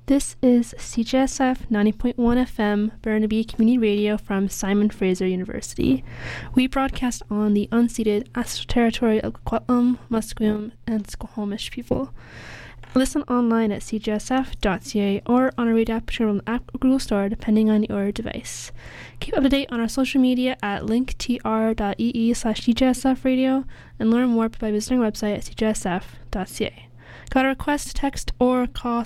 This is CJSF 90.1 FM Burnaby Community Radio from Simon Fraser University. We broadcast on the unceded ancestral territory of Coquitlam, Musqueam, and Squamish people. Listen online at cjsf.ca or on a radio app from the app or Google Store, depending on your device. Keep up to date on our social media at linktr.ee/cjsfradio and learn more by visiting our website at cjsf.ca. Got a request, text, or call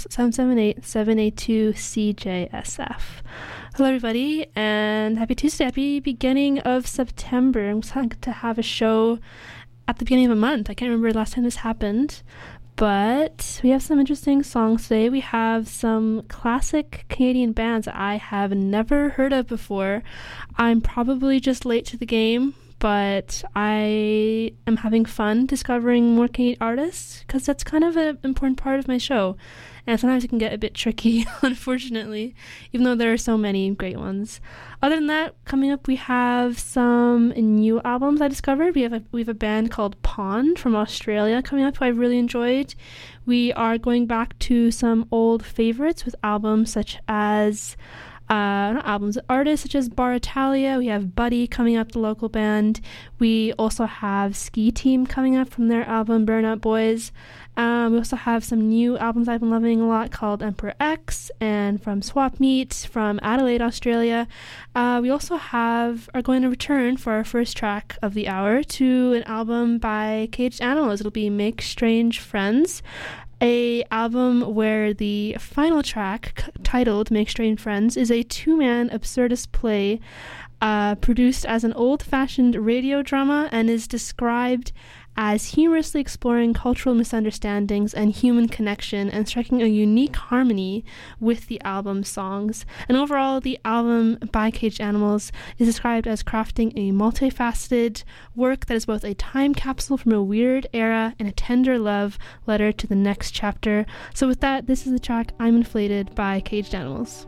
778-782-CJSF. Hello, everybody, and happy Tuesday. Happy beginning of September. I'm excited to have a show at the beginning of a month. I can't remember the last time this happened, but we have some interesting songs today. We have some classic Canadian bands that I have never heard of before. I'm probably just late to the game, but I am having fun discovering more Canadian artists because that's kind of an important part of my show. And sometimes it can get a bit tricky, unfortunately, even though there are so many great ones. Other than that, coming up we have some new albums I discovered. We have a band called Pond from Australia coming up who I really enjoyed. We are going back to some old favorites with albums such as artists such as Bar Italia. We have Buddy coming up, the local band. We also have Ski Team coming up from their album Burnout Boys. We also have some new albums I've been loving a lot called Emperor X and from Swap Meet from Adelaide, Australia. We also are going to return for our first track of the hour to an album by Caged Animals. It'll be Make Strange Friends, a album where the final track, titled Make Strange Friends, is a two-man absurdist play produced as an old-fashioned radio drama and is described as humorously exploring cultural misunderstandings and human connection and striking a unique harmony with the album's songs. And overall, the album by Caged Animals is described as crafting a multifaceted work that is both a time capsule from a weird era and a tender love letter to the next chapter. So with that, this is the track I'm Inflated by Caged Animals.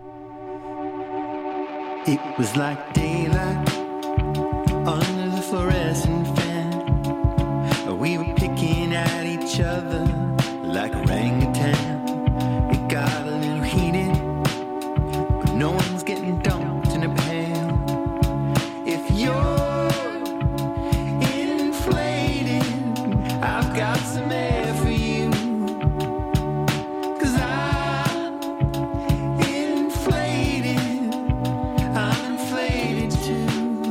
It was like daylight under the fluorescent fan. We were picking at each other like orangutan. It got a little heated, but no one's getting dumped in a pail. If you're inflated, I've got some air for you. 'Cause I'm inflated too.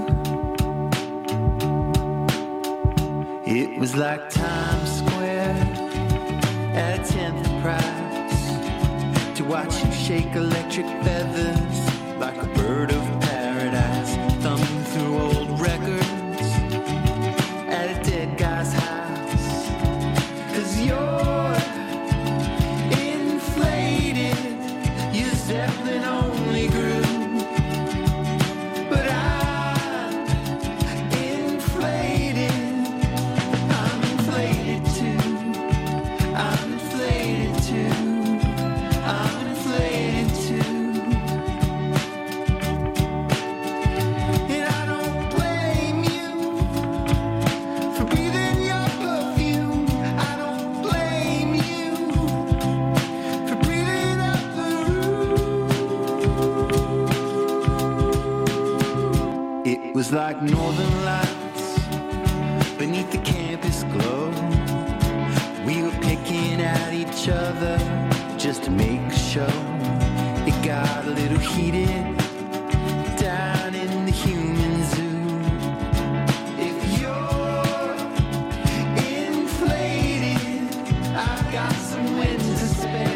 It was like Times Square at a 10th price to watch you shake electric feathers like a bird of paradise, thumbing through old records at a dead guy's house. 'Cause you're inflated, your Zeppelin only grew. It was like northern lights beneath the campus glow. We were picking at each other just to make a show. It got a little heated down in the human zoo. If you're inflated, I've got some wind to spare.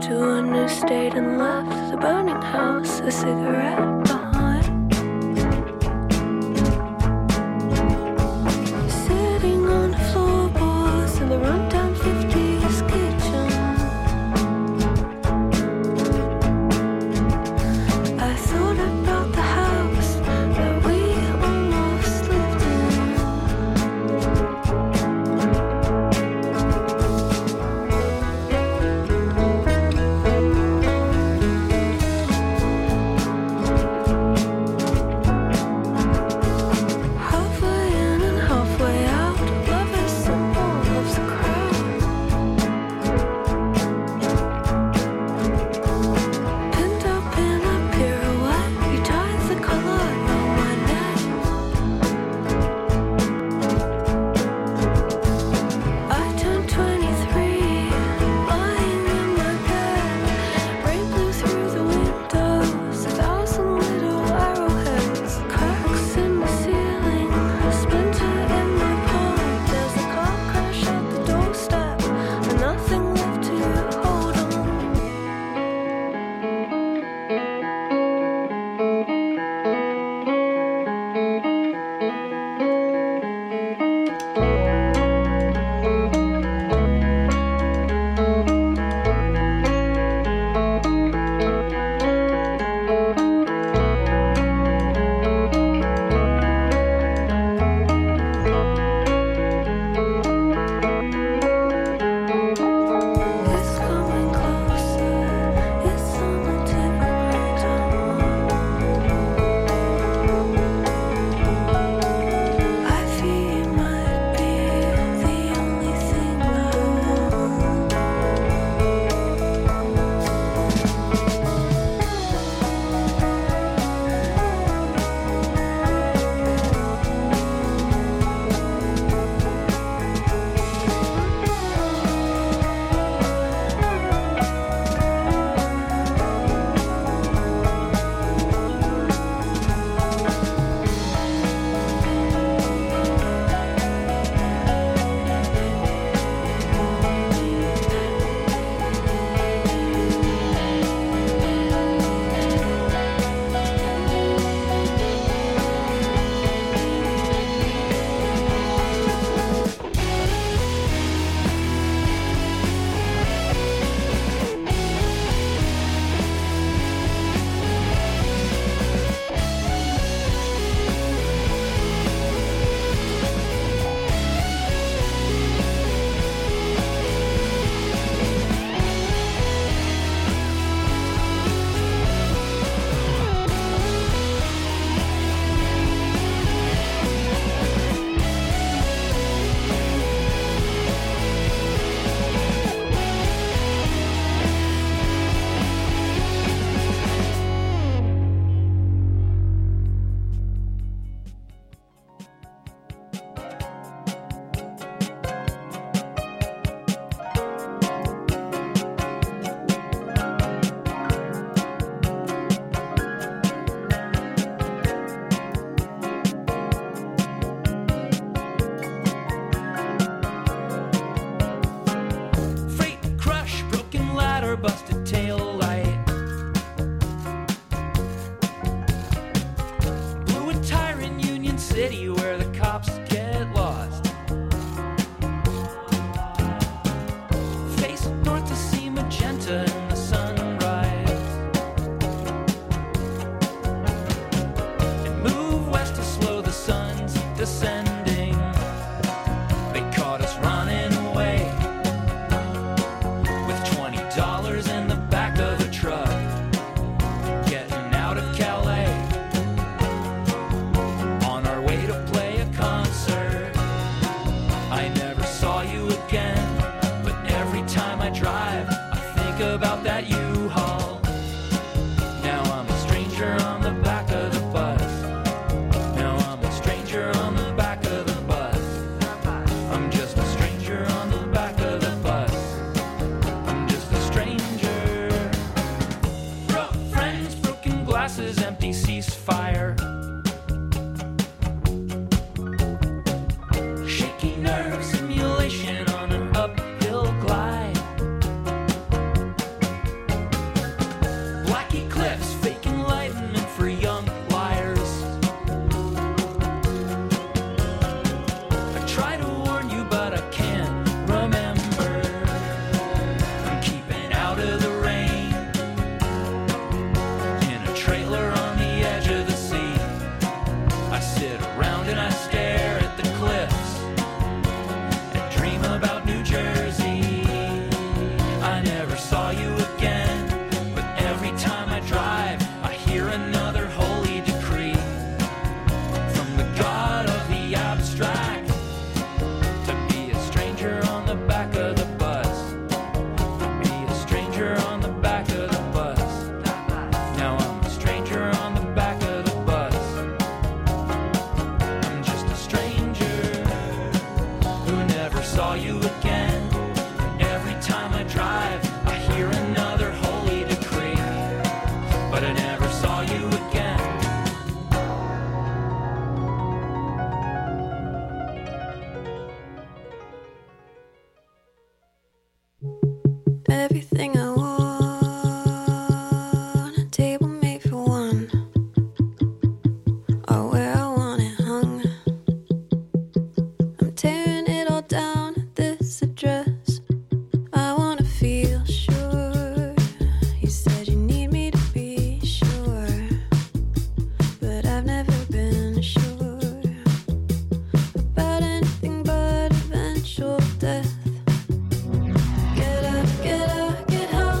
to a new state and left the burning house, a cigarette behind. Sitting on the floorboards in the rundown 50s kitchen, I thought about the house that we almost lived in. Halfway in and halfway out, love is simple, love's a crowd. Pinned up in a pirouette, you tied the collar on my neck. I turned 23, lying in my bed. Rain blew through the windows, 1,000 little arrowheads. Cracks in the ceiling, a splinter in my palm. There's a car crash at the doorstep, and nothing left to hold on. It's coming closer, it's on the tip of my tongue. I fear you might be the only thing I want. Freight crush, broken ladder, busted tail light. Blew a tire in Union City where the cops get lost. Face north to see magenta in the sunrise. And move west to slow the sun's descending. They caught us running away with $20 in the everything I want. A table made for one, or where I want it hung. I'm tearing it all down at this address. I wanna feel sure. You said you need me to be sure, but I've never been sure about anything but eventual death. Get up, get up, get high.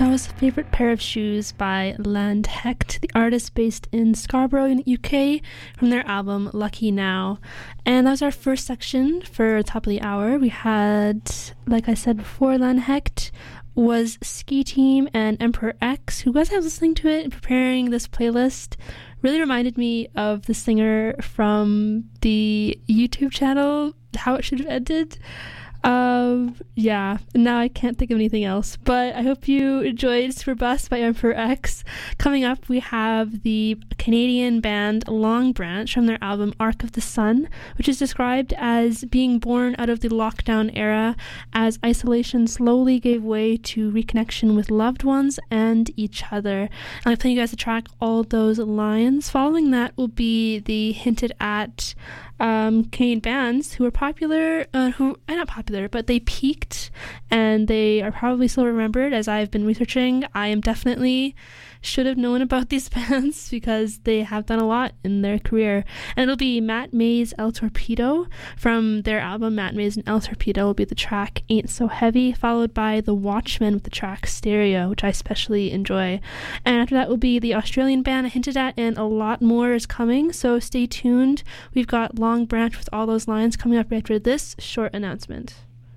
That was a favorite pair of shoes by Land Hecht, the artist based in Scarborough in the UK, from their album Lucky Now. And that was our first section for top of the hour. We had, like I said before, Land Hecht was Ski Team and Emperor X, who was listening to it and preparing this playlist. Really reminded me of the singer from the YouTube channel, How It Should Have Ended. Yeah, now I can't think of anything else, but I hope you enjoyed Superbus by Emperor X. Coming up, we have the Canadian band Long Branch from their album Arc of the Sun, which is described as being born out of the lockdown era as isolation slowly gave way to reconnection with loved ones and each other. And I'm playing you guys the track All Those Lines. Following that will be the hinted at Canadian bands who are popular, not popular, but they peaked and they are probably still remembered. As I've been researching, I am definitely should have known about these bands because they have done a lot in their career. And it'll be Matt Mays El Torpedo from their album Matt Mays and El Torpedo will be the track Ain't So Heavy, followed by The Watchmen with the track Stereo, which I especially enjoy. And after that will be the Australian band I hinted at, and a lot more is coming, so stay tuned. We've got Long Branch with All Those Lines coming up right after this short announcement.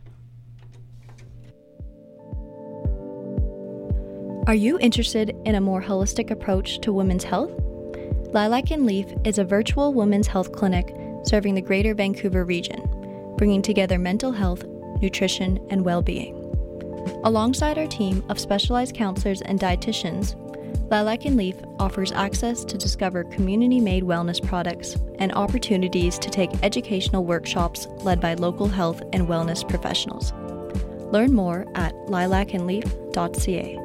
Are you interested in a more holistic approach to women's health? Lilac and Leaf is a virtual women's health clinic serving the Greater Vancouver region, bringing together mental health, nutrition, and well-being. Alongside our team of specialized counselors and dietitians, Lilac and Leaf offers access to discover community-made wellness products and opportunities to take educational workshops led by local health and wellness professionals. Learn more at lilacandleaf.ca.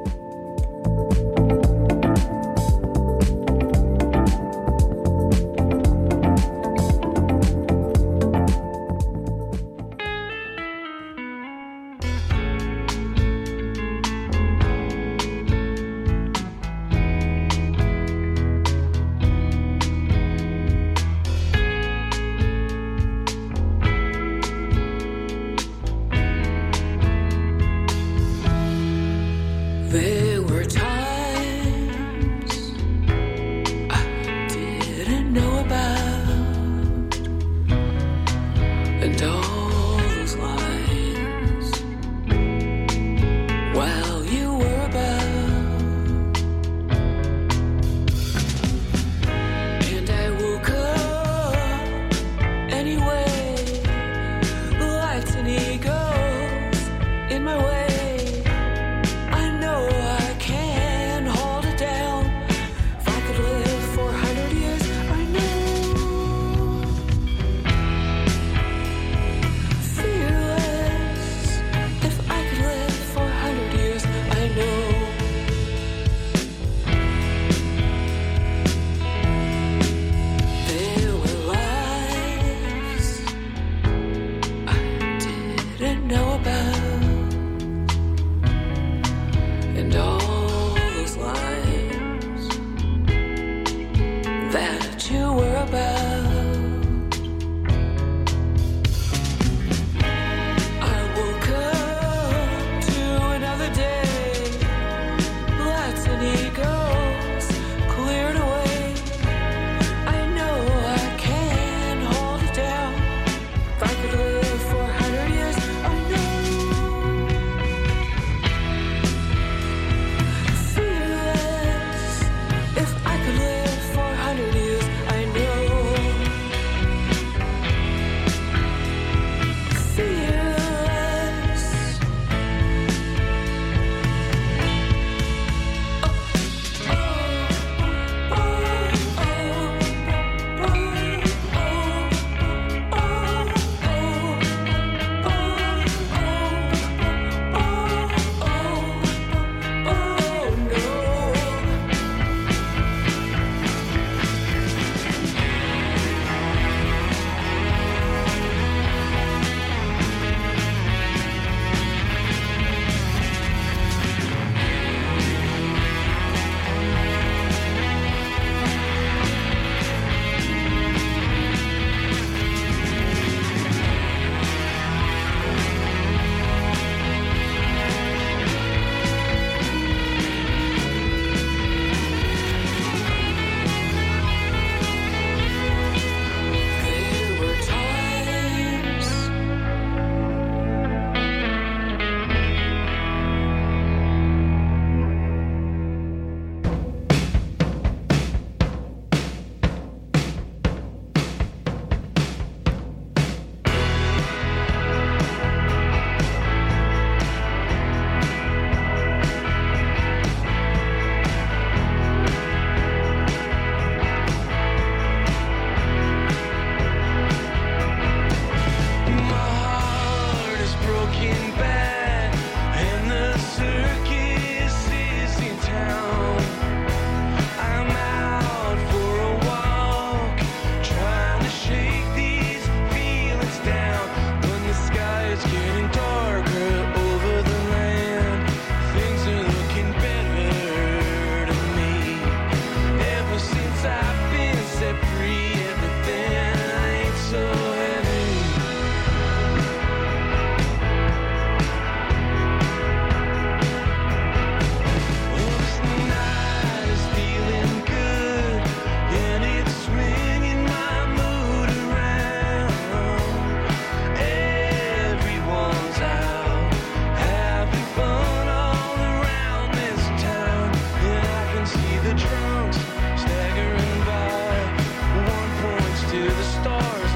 There were times I didn't know about, and all those lines while you were about, and I woke up anyway, lights and egos in my way.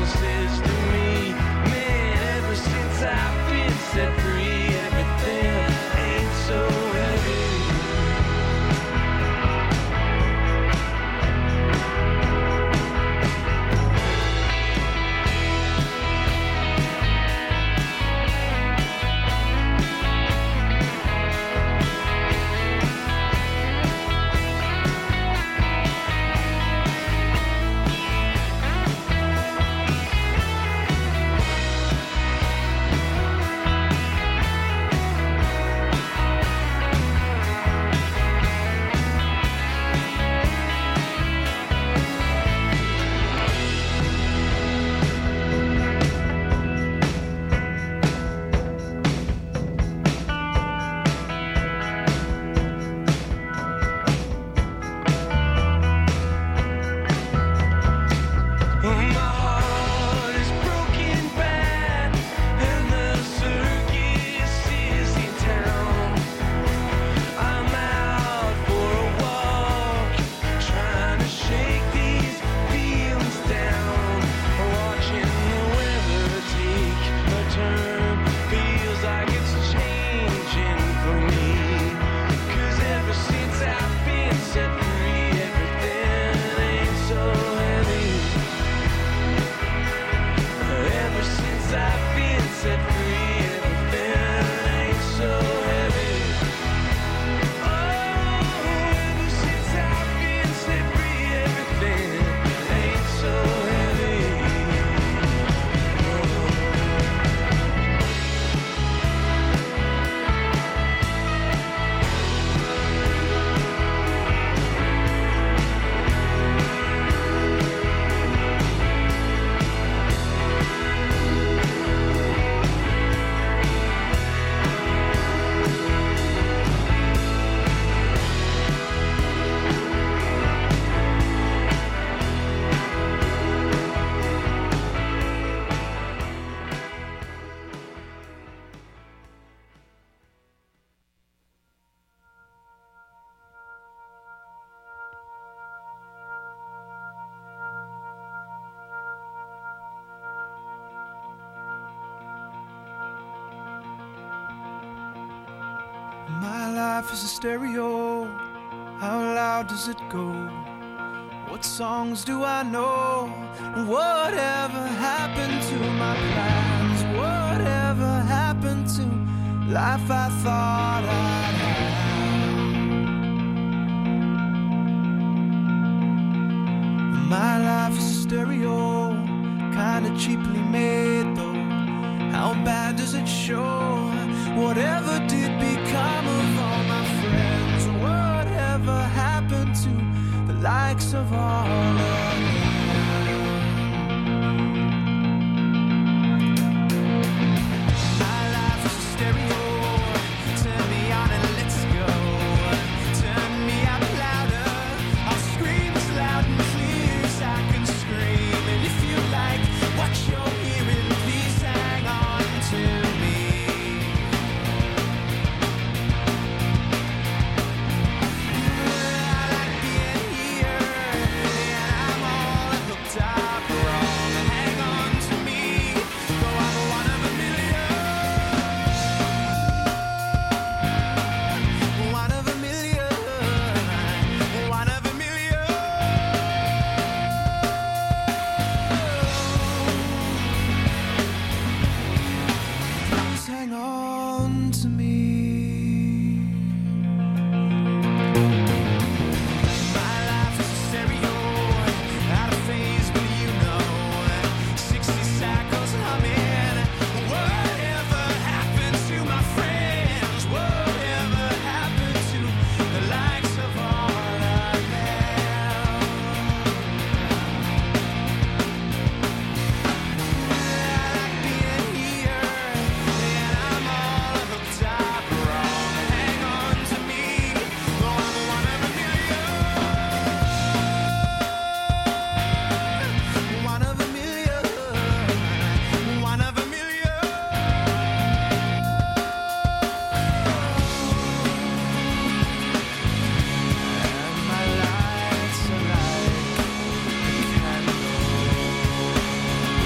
says to me, man, ever since I've been set free, everything ain't so heavy. My life is a stereo. How loud does it go? What songs do I know? Whatever happened to my plans? Whatever happened to life I thought I'd have? My life is a stereo, kinda cheaply made though. How bad does it show? Whatever did become of all my friends? Whatever happened to the likes of all of